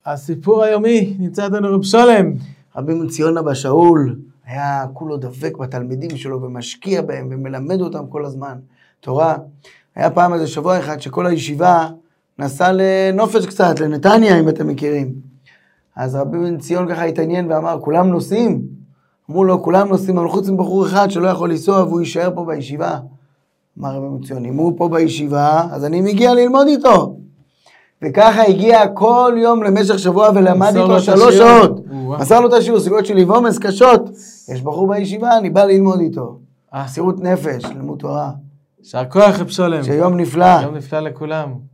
הסיפור היומי נמצא איתנו רב שולם. רבי בן ציון אבא שאול היה כולו דבק בתלמידים שלו ומשקיע בהם ומלמד אותם כל הזמן תורה. היה פעם איזה שבוע אחד שכל הישיבה נסע לנופש קצת, לנתניה אם אתם מכירים. אז רבי בן ציון ככה התעניין ואמר, כולם נוסעים? אמרו לו, כולם נוסעים, אבל חוץ מבחור אחד שלא יכול לנסוע והוא יישאר פה בישיבה. אמר רבי בן ציון, אם הוא פה בישיבה, אז אני מגיע ללמוד איתו. וככה הגיע כל יום למשך שבוע ולמד איתו 3 שעות. מסר לו את השיעור, סוגיות של עומס קשות. יש בחור בישיבה, אני בא ללמוד איתו. מסירות נפש, לימוד תורה. יישר כוח רב שולם. שיום נפלא. יום נפלא לכולם.